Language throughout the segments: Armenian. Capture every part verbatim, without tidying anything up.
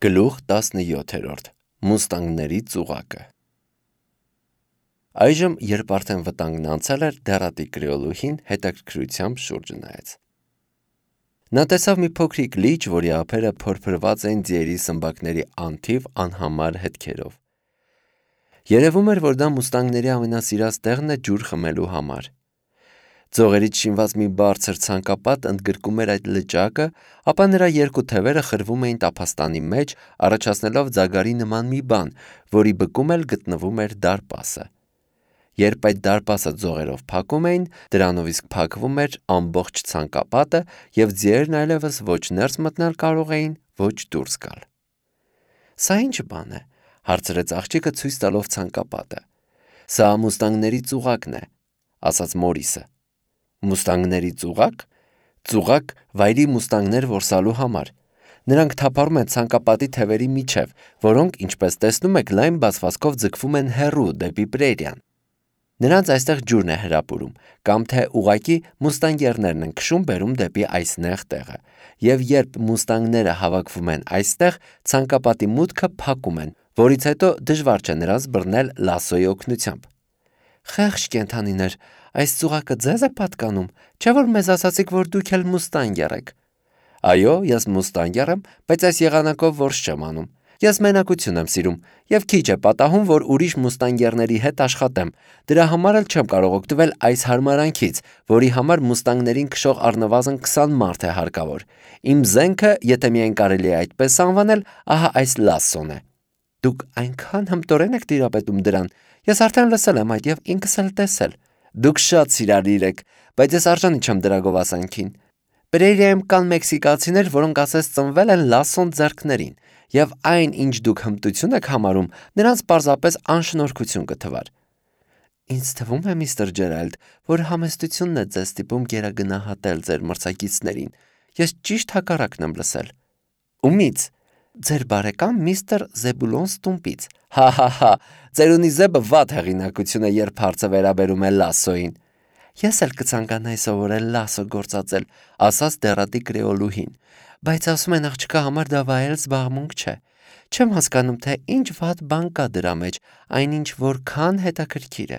Գլուխ տասնյոթերորդ Մուստանգների ծուղակը Այժմ, երբ արդեն վտանգն անցել էր, դեռատի կրեոլուհին հետաքրքրությամբ շուրջը նայեց։ Նա տեսավ մի փոքրիկ լիճ, որի ափերը փորփրված էին ձիերի սմբակների անթիվ անհամար հետքերով։ Երևում էր, որ դա մուստանգների ամենասիրած տեղն է ջուր խմելու համար։ Ձողերից շինված մի բարձր ցանկապատ ընդգրկում էր այդ լճակը, ապա նրա երկու թևերը խրվում էին տափաստանի մեջ, առաջացնելով ձագարի նման մի բան, որի բկում էլ գտնվում էր դարպասը։ Երբ այդ դարպասը ձողերով փակում էին, դրանով իսկ փակվում էր ամբողջ ցանկապատը, եւ ձիերն այլևս ոչ ներս մտնել կարող էին, ոչ դուրս գալ։ «Սա ինչ բան է», հարցրեց աղջիկը ցույց տալով ցանկապատը։ «Սա մուստանգների ծուղակն է», ասաց Մորիսը։ Մուստանգների ծուղակ։ Ծուղակ վայրի մուստանգներ որսալու համար։ Նրանք թափառում են ցանկապատի թևերի միջև, որոնք, ինչպես տեսնում եք, լայն բացվածքով ձգվում են հեռու դեպի պրերիան։ Նրանց այստեղ ջուրն է հրապուրում, կամ թե ուղղակի մուստանգերներն են քշում բերում դեպի այս նեղ տեղը, եւ երբ մուստանգները հավաքվում են այստեղ, ցանկապատի մուտքը փակում են, որից հետո դժվար չէ նրանց բռնել լասոյի օգնությամբ։ Խեղճ կենդանիներ, այս ծուղակը ձեզ է պատկանում, չէ՞ որ մեզ ասացիք, որ դուք էլ մուստանգեր եք։ Այո, ես մուստանգեր եմ, բայց այս եղանակով որս չեմ անում։ Ես մենակություն եմ սիրում, եւ քիչ է պատահում, որ ուրիշ մուստանգերների հետ աշխատեմ։ Դրա համար էլ չեմ կարող օգտվել այս հարմարանքից, որի համար մուստանգներին քշող առնվազն քսան մարդ է հարկավոր։ Իմ զենքը, եթե միայն կարելի է այդպես անվանել, ահա այս լասոն է։ Դուք այնքան հմտորեն եք տիրապետում դրան։ Ես արդեն լսել եմ այդ եւ ինքս էլ տեսել։ Դուք շատ սիրալիր եք, բայց ես արժանի չեմ դրա գովասանքին։ Պրերիայում կան մեքսիկացիներ, որոնք ասես ծնվել են լասոն ձեռքներին, եւ այն, ինչ դուք հմտություն եք համարում, նրանց պարզապես անշնորհքություն կթվար։ Ինձ թվում է, միստր Ջերալդ, որ համեստությունն է ձեզ ստիպում գերագնահատել ձեր մրցակիցներին։ Ես ճիշտ հակառակն եմ լսել։ Ումից։ Ձեր բարեկամ միստր Զեբուլոն Ստումպից։ Հա-հա-հա, ծերունի Զեբը վատ հեղինակություն է, երբ հարցը վերաբերում է լասոյին։ Ես էլ կցանկանայի սովորել լասո գործածել, ասաց դեռատի կրեոլուհին, բայց ասում են աղջկա համար դա վայել զբաղմունք չէ։ Չեմ հասկանում, թե ինչ վատ բան կա դրա մեջ, այնինչ որքան հետաքրքիր է։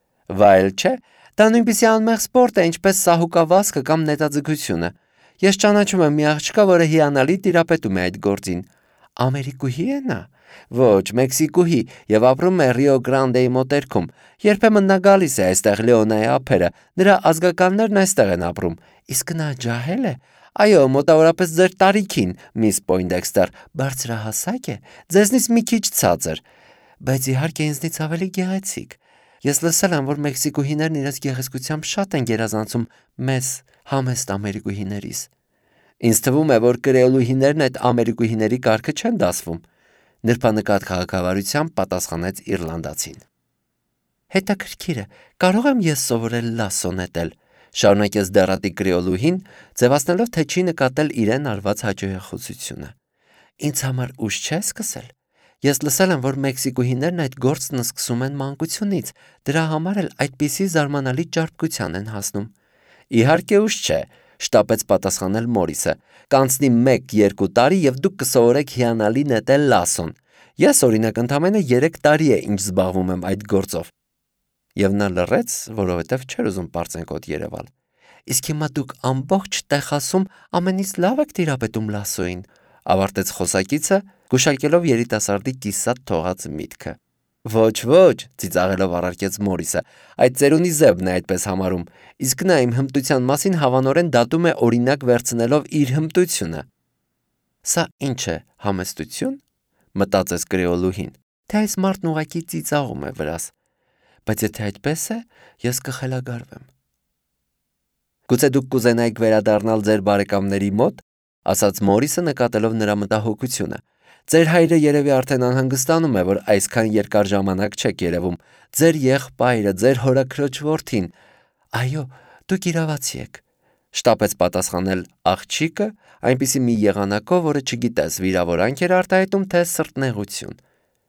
Վայել չէ, դա նույնպիսի անմեղ սպորտ է, ինչպես սահուկավազքը կամ նետաձգությունը։ Ես ճանաչում եմ մի աղջկա, որը հիանալի տիրապետում է այդ գործին։ Ամերիկուհի է նա։ Ոչ, Մեքսիկուհի, եւ ապրում է Ռիո Գրանդեի մոտերքում։ Երբեմն նա գալիս է այստեղ Լեոնայի ափերը, նրա ազգականներն այստեղ են ապրում։ Իսկ նա ջահել է։ Այո, մոտավորապես ձեր տարիքին, միս Պոյնդեքստեր, բարձրահասակ է, ձեզնից մի քիչ ցածր, բայց իհարկե ինձնից ավելի գեղեցիկ։ Ես լսել եմ, որ մեքսիկուհիներն իրենց գեղեցկությամբ շատ են գերազանցում մեզ համեստ ամերիկուհիներիս։ Ինձ թվում է, որ կրեոլուհիներն այդ ամերիկուհիների կարգը չեն դասվում, նրբանկատ քաղաքավարությամբ պատասխանեց իռլանդացին։ Հետաքրքիր է, կարող եմ ես սովորել լասո նետել, շարունակեց դեռատի կրեոլուհին, ձևացնելով, թե չի նկատել իրեն արված հաջողությունությունը։ Ինձ համար ուշ չէ սկսել։ Ես լսել եմ, որ մեքսիկուհիներն այդ գործն սկսում են մանկությունից, դրա համար էլ այդպիսի զարմանալի ճարպկության են հասնում։ Իհարկե ուշ չէ, շտապեց պատասխանել Մորիսը։ Կանցնի մեկ-երկու տարի եւ դուք կսովորեք հիանալի նետել լասոն։ Ես օրինակ ընդամենը երեք տարի է ինչ զբաղվում եմ այդ գործով։ Եվ նա լռեց, որովհետև չէր ուզում պարծենկոտ երևալ։ Իսկ հիմա դուք ամբողջ Տեխասում ամենից լավ եք տիրապետում լասոյին, ավարտեց խոսակիցը, գուշակելով երիտասարդի կիսատ թողած միտքը։ Ոչ, ոչ, ծիծաղելով առարկեց Մորիսը, այդ ծերունի Զեբն է այդպես համարում, իսկ նա իմ հմտության մասին հավանորեն դատում է օրինակ վերցնելով իր հմտությունը։ Սա ինչ է, համեստություն, մտածեց կրեոլուհին, թե այս մարդն ուղղակի ծիծաղում է վրաս, բայց եթե այդպես է, ես կխելագարվեմ։ Գուցե դուք կուզենայիք վերադառնալ ձեր բարեկամների մոտ, ասաց Մորիսը նկատելով նրա մտահոգությունը։ Ձեր հայրը երևի արդեն անհանգստանում է, որ այսքան երկար ժամանակ չեք երևում։ Ձեր եղբայրը, ձեր հորաքրոջ որդին։ Այո, դուք իրավացի եք, շտապեց պատասխանել աղջիկը, այնպիսի մի եղանակով, որը չգիտես վիրավորանք էր արտահայտում, թե սրտնեղություն։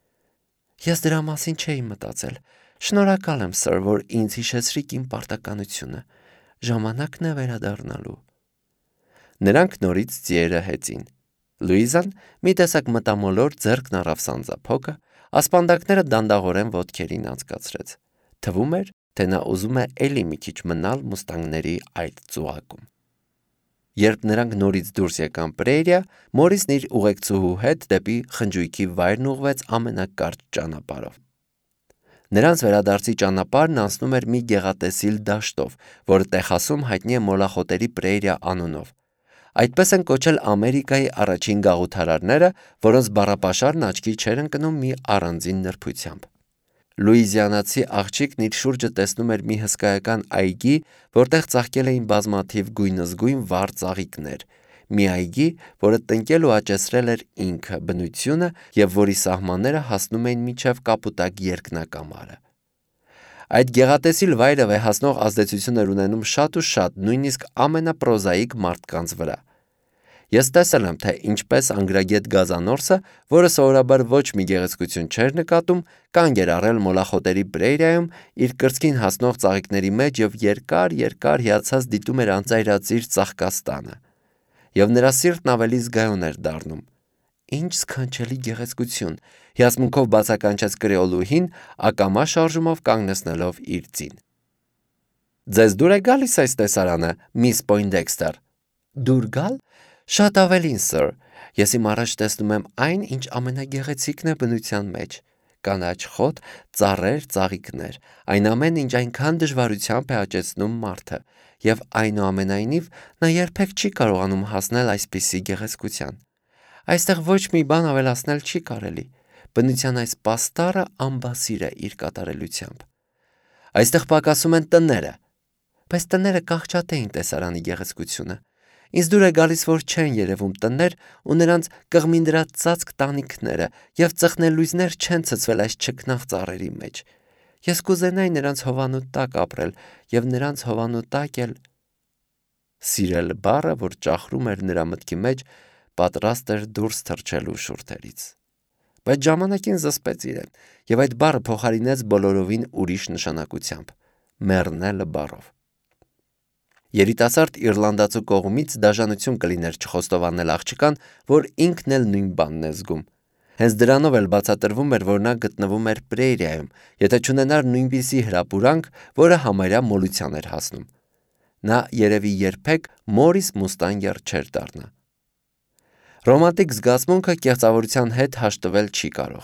Ես դրա մասին չէի մտածել։ Շնորհակալ եմ, սըր, որ ինձ հիշեցրիք իմ պարտականությունը։ Ժամանակն է վերադառնալու։ Նրանք նորից ձիերը հեծին։ Լուիզան մի տեսակ մտամոլոր ձեռքն առավ սանձափոկը, ասպանդակները դանդաղորեն ոտքերին անցկացրեց։ Թվում էր, թե նա ուզում է էլի մի քիչ մնալ մուստանգների այդ ծուղակում։ Երբ նրանք նորից դուրս եկան Պրերիա, Մորիսն իր ուղեկցուհու հետ դեպի խնջույքի վայրն ուղղվեց ամենակարճ ճանապարհով։ Նրանց վերադարձի ճանապարհն անցնում էր մի գեղատեսիլ դաշտով, որը Տեխասում հայտնի է մոլախոտերի Պրերիա անունով։ Այդպես են կոչել Ամերիկայի առաջին գաղութարարները, որոնց բառապաշարն աչքի չէր ընկնում մի առանձին նրբությամբ։ Լուիզիանացի աղջիկն իր շուրջը տեսնում էր մի հսկայական այգի, որտեղ ծաղկել էին բազմաթիվ գույնզգույն վառ ծաղիկներ, մի այգի, որը տնկել ու աճեցրել էր ինքը, բնությունը և որի սահմանները հասնում էին մինչև կապուտակ երկնակամարը։ Այդ գեղատեսիլ վայրը վեհացնող ազդեցություն էր ունենում շատ ու շատ, նույնիսկ ամենապրոզաիկ մարդկանց վրա։ Ես տեսել եմ, թե ինչպես անգրագետ գազանորսը, որը սովորաբար ոչ մի գեղեցկություն չէր նկատում, կանգ էր առել մոլախոտերի Պրերիայում իր կրծքին հասնող ծաղիկների մեջ և երկար-երկար հիացած դիտում էր անծայրածիր ծաղկաստանը։ Եվ նրա սիրտն ավելի զգայուն էր դառնում։ Ինչ սքանչելի գեղեցկություն, հիացմունքով բացականչեց կրեոլուհին, ակամա շարժումով կանգնեցնելով իր ձին։ Ձեզ դուր է գալիս այս տեսարանը, միս Պոյնդեքստեր։ Դուր գալ։ Շատ ավելին, սըր, ես իմ առաջ տեսնում եմ այն, ինչ ամենագեղեցիկն է բնության մեջ, կանաչ խոտ, ծառեր, ծաղիկներ, այն ամեն ինչ այնքան դժվարությամբ է աճեցնում մարդը, և այնուամենայնիվ նա երբեք չի կարողանում հասնել այսպիսի գեղեցկության։ Այստեղ ոչ մի բան ավելացնել չի կարելի, բնության այս պաստառը ամբասիր է իր կատարելությամբ։ Այստեղ պակասում են տները, բայց տները կաղճատեին տեսարանի գեղեցկությունը։ Ինձ դուր է գալիս, որ չեն երևում տներ ու նրանց կղմինդրած ծածկ տանիքները և ծխնելույզներ չեն ցցվել այս չքնաղ ծառերի մեջ։ Ես կուզենայի նրանց հովանու տակ ապրել և նրանց հովանու տակ էլ… Սիրել բառը, որ ճախրում էր նրա մտքի մեջ, պատրաստ էր դուրս թռչելու շուրթերից։ Բայց ժամանակին զսպեց իրեն, և այդ բառը փոխարինեց բոլորովին ուրիշ նշանակությամբ՝ մեռնելը բառով։ Երիտասարդ իռլանդացու կողմից դաժանություն կլիներ չխոստովանել աղջկան, որ ինքն էլ նույն բանն է զգում։ Հենց դրանով էլ բացատրվում էր, որ նա գտնվում էր Պրերիայում, եթե չունենար նույնպիսի հրապուրանք, որը համարյա մոլության էր հասնում։ Նա երևի երբեք Մորիս Մուստանգեր չէր դառնա։ Ռոմանտիկ զգացմունքը կեղծավորության հետ հաշտվել չի կարող։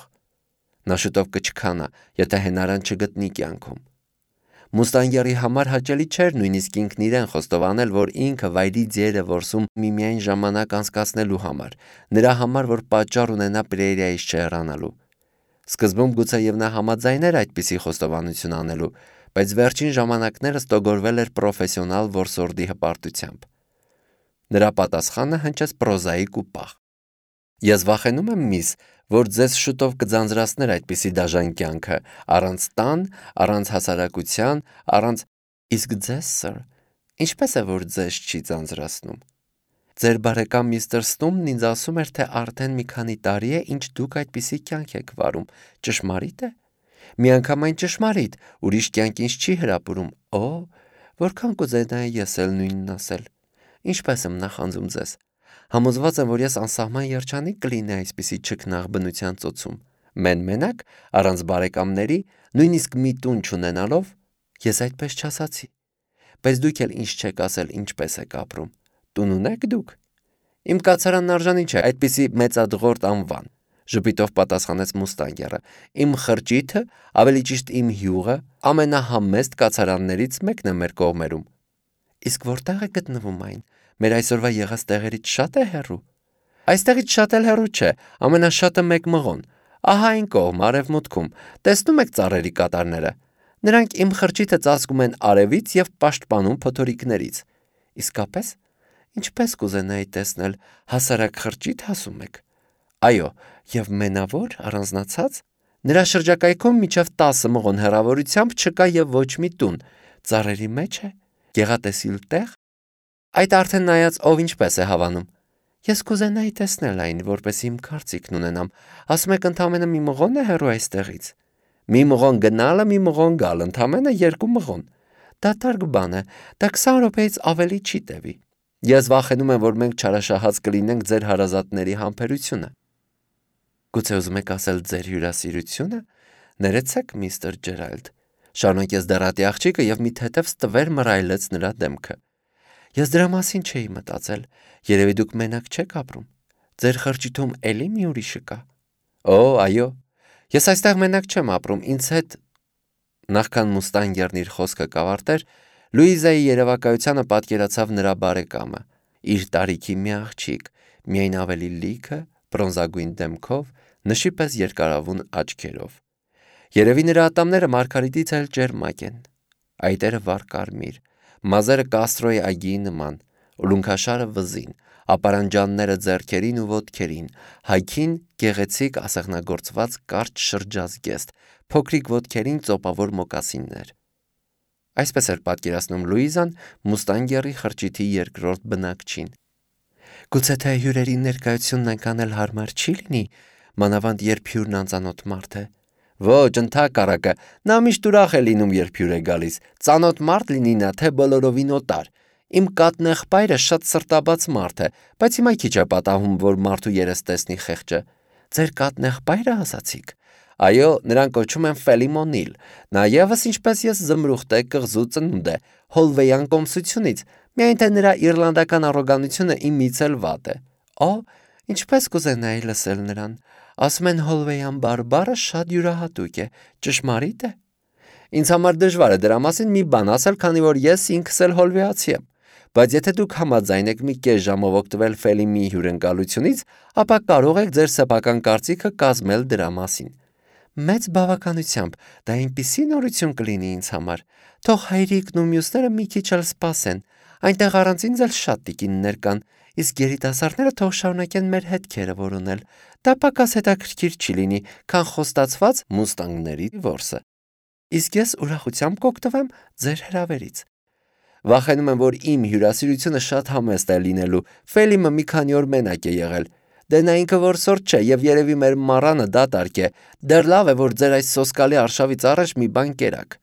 Նա շուտով կչքանա, եթե հենարան չգտնի կյանքում։ Մուստանգերի համար հաճելի չէր նույնիսկ ինքն իրեն խոստովանել, որ ինքը վայրի ձիեր է որսում միմիայն ժամանակ անցկացնելու համար, նրա համար, որ պատճառ ունենա Պրերիայից չհեռանալու։ Սկզբում գուցեև նա համաձայներ այդպիսի խոստովանություն անելու, բայց վերջին ժամանակներս տոգորվել էր պրոֆեսիոնալ որսորդի հպարտությամբ։ Նրա պատասխանը հնչեց պրոզաիկ ու պաղ։ Ես վախենում եմ, միս, որ ձեզ շուտով կձանձրացներ այդպիսի դաժան կյանքը, առանց տան, առանց հասարակության, առանց… Իսկ ձեզ, սըր, ինչպես է, որ ձեզ չի ձանձրացնում։ Ձեր բարեկամ միստր Ստումն ինձ ասում էր, թե արդեն մի քանի տարի է, ինչ դուք այդպիսի կյանք եք վարում, ճշմարի՞տ է։ Միանգամայն ճշմարիտ, ուրիշ կյանք ինձ չի հրապուրում։ Օ, որքան կուզենայի ես էլ նույնն ասել։ Ինչպես եմ նախանձում ձեզ։ Համոզված եմ, որ ես անսահման երջանիկ կլինեի այսպիսի չքնաղ բնության ծոցում։ Մեն-մենակ, առանց բարեկամների, նույնիսկ մի տուն չունենալով, ես այդպես չասացի։ Բայց դուք էլ ինչ չեք ասել, ինչպես եք ապրում։ Տուն ունեք դուք։ Իմ կացարանն արժանի չէ այդպիսի մեծադղորդ անվան, ժպիտով պատասխանեց Մուստանգերը։ Իմ խրճիթը, ավելի ճիշտ իմ հյուղը, ամենահամեստ կացարաններից մեկն է մեր կողմերում։ Իսկ որտեղ է գտնվում այն։ Մեր այսօրվա եղած տեղերից շատ է հեռու։ Այստեղից շատ էլ հեռու չէ, ամենաշատը մեկ մղոն։ Ահա այն կողմ, արևմուտքում, տեսնում եք ծառերի կատարները։ Նրանք իմ խրճիթը ծածկում են արևից և պաշտպանում փոթորիկներից։ Իսկապես, ինչպես կուզենայի տեսնել, հասարակ խրճիթ ասում եք։ Այո, և մենավոր, առանձնացած։ Նրա շրջակայքում մինչև տասը մղոն հեռավորությամբ չկա և ոչ մի տուն։ Ծառերի մեջ է։ Գեղատեսիլ տեղ։ Այդ արդեն նայած ով ինչպես է հավանում։ Ես կուզենայի տեսնել այն, որպեսզի իմ կարծիքն ունենամ։ Ասում եք ընդամենը մի մղոն է հեռու այստեղից։ Մի մղոն գնալը, մի մղոն գալ, ընդամենը երկու մղոն։ Դա տարգ բան է, դա քսան րոպեից ավելի չի տևի։ Ես վախենում եմ, որ մենք չարաշահած կլինենք ձեր հարազատների համբերությունը։ Գուցե ուզում եք ասել ձեր հյուրասիրությունը։ Ներեցեք, միստր Ջերալդ, շարունակեց դարատի աղջիկը եւ մի թեթև ստվեր մռայլեց նրա դեմքը։ Ես դրա մասին չէի մտածել։ Երևի դուք մենակ չեք ապրում։ Ձեր խրճիթում էլի մի ուրիշը կա։ Օ, այո։ Ես այստեղ մենակ չեմ ապրում, ինձ հետ։ Նախքան Մուստանգերն իր խոսքը կավարտեր, Լուիզայի երևակայությանը պատկերացավ նրա բարեկամը, իր տարիքի մի աղջիկ, միայն ավելի լիքը, բրոնզագույն դեմքով, նշի պես երկարավուն աչքերով։ Երևի նրա ատամները Մարգարիտից էլ ջերմակ են, այտերը վառ կարմիր, մազերը կաստրոյի այգիի նման, ուլունքաշարը վզին, ապարանջանները ձեռքերին ու ոտքերին, հայքին գեղեցիկ ասեղնագործված կարճ շրջազգեստ, փոքրիկ ոտքերին ծոպավոր մոկասիններ։ Այսպես էր պատկերացնում Լուիզան Մուստանգերի խրճիթի երկրորդ բնակչին։ Գուցե թե հյուրերի ներկայությունն այնքան էլ հարմար չի լինի, մանավանդ երբ հյուրն անծանոթ մարդ է։ Ոչ, ընդհակառակը, նա միշտ ուրախ է լինում, երբ հյուր է գալիս, ծանոթ մարդ լինի նա, թե բոլորովին օտար։ Իմ կաթնեղբայրը շատ սրտաբաց մարդ է, բայց հիմա քիչ է պատահում, որ մարդու երես տեսնի խեղճը։ Ձեր կաթնեղբայրը ասացիք։ Այո, նրան կոչում են Ֆելիմոնիլ։ Նա ևս ինչպես ես զմրուխտ է, կղզու ծնունդ է, հոլվեյան կոմսությունից, միայն թե նրա իռլանդական առոգանությունը իմից էլ վատ է։ Օ, ինչպես կուզենայի լսել նրան։ Ասում են հոլվեյան բարբառը շատ յուրահատուկ է, ճշմարիտ է։ Ինձ համար դժվար է դրա մասին մի բան ասել, քանի որ ես ինքս էլ հոլվեացի եմ։ Բայց եթե դուք համաձայն եք մի կես ժամով օգտվել Ֆելիմի հյուրընկալությունից, ապա կարող եք ձեր սեփական կարծիքը կազմել դրա մասին։ Մեծ բավականությամբ, դա այնպիսի նորություն կլինի ինձ համար։ Թող հայրիկն ու մյուսները մի քիչ էլ սպասեն։ Այնտեղ առանց ինձ էլ շատ տիկիններ կան, իսկ երիտասարդները թող շարունակեն մեր հետքերը որոնել։ Դա պակաս հետաքրքիր չի լինի, քան խոստացված մուստանգների որսը։ Իսկ ես ուրախությամբ կօգտվեմ ձեր հրավերից։ Վախենում եմ, որ իմ հյուրասիրությունը շատ համեստ է լինելու։ Ֆելիմը մի քանի օր մենակ է եղել։ Դե նա ինքը որսորդ չէ եւ երևի մեր մառանը դատարկ է։ Դեռ լավ է, որ ձեր այս սոսկալի արշավից առաջ մի բան կերակ։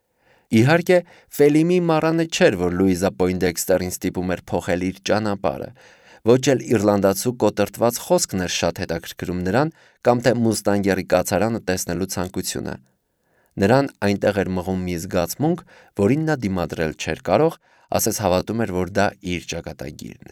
Իհարկե, Ֆելիմի մառանը չէր, որ Լուիզա Պոյնդեքստերին ստիպում էր փոխել իր ճանապարհը։ Ոչ էլ իռլանդացու կոտրտված խոսքն էր շատ հետաքրքրում նրան, կամ թե Մուստանգերի կացարանը տեսնելու ցանկությունը։ Նրան այնտեղ էր մղում մի զգացմունք, որին նա դիմադրել չէր կարող, ասես հավատում էր, որ դա իր ճակատագիրն է։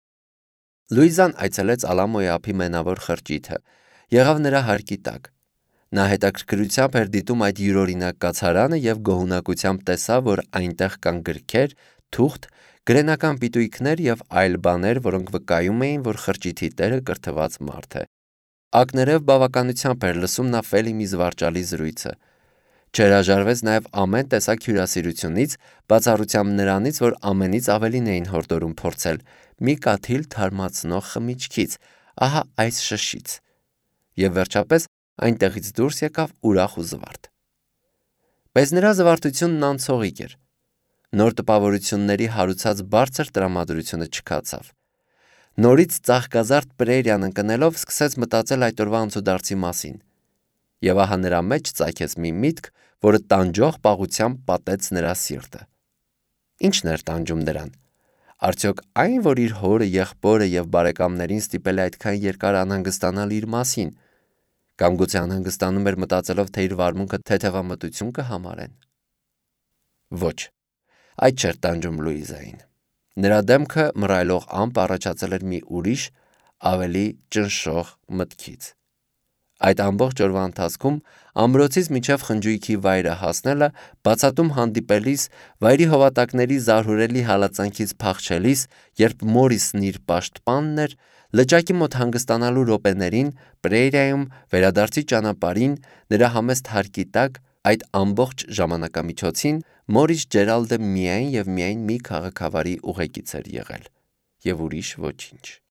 Լուիզան այցելեց Ալամոյի ափի մենավոր խրճիթը, եղավ նրա հարկի տակ։ Նա հետաքրքրությամբ էր դիտում այդ յուրօրինակ կացարանը եւ գոհունակությամբ տեսավ, որ այնտեղ կան գրքեր, թուղթ, գրենական պիտույքներ եւ այլ բաներ, որոնք վկայում էին, որ խրճիթի տերը կրթված մարդ է։ Ակներև բավականությամբ էր լսում նա Ֆելիմի զվարճալի զրույցը։ Չհրաժարվեց նաև ամեն տեսակ հյուրասիրությունից, բացառությամբ նրանից, որ ամենից ավելին էին հորդորում փորձել մի կաթիլ թարմացնող խմիչքից, ահա այս շշից։ Եվ վերջապես այնտեղից դուրս եկավ ուրախ ու զվարթ։ Բայց նրա զվարթությունն անցողիկ էր։ Նոր տպավորությունների հարուցած բարձր տրամադրությունը չքացավ։ Նորից ծաղկազարդ պրերիան ընկնելով սկսեց մտածել այդ օրվա անցուդարձի մասին։ Եվ ահա նրա մեջ ծագեց մի միտք, որը տանջող պաղությամբ պատեց նրա սիրտը։ Ինչն էր տանջում նրան։ Արդյոք այն, որ իր հորը, եղբորը եւ բարեկամներին ստիպել է այդքան երկար անհանգստանալ իր մասին, կամ գուցե անհանգստանում էր մտածելով, թե իր վարմունքը թեթևամտություն կհամարեն։ Ոչ, այդ չէր տանջում Լուիզային։ Նրա դեմքը մռայլող ամպ առաջացել էր մի ուրիշ, ավելի ճնշող մտքից։ Այդ ամբողջ օրվա ընթացքում ամրոցից մինչև խնջույքի վայրը հասնելը, բացատում հանդիպելիս, վայրի հովատակների զարհուրելի հալածանքից փախչելիս, երբ Մորիսն իր պաշտպանն էր, լճակի մոտ հանգստանալու րոպեներին, պրերիայում վերադարձի ճանապարհին, նրա համեստ հարկի տակ, այդ ամբողջ ժամանակամիջոցին Մորիս Ջերալդը միայն եւ միայն մի քաղաքավարի ուղեկից էր եղել, եւ ուրիշ ոչինչ։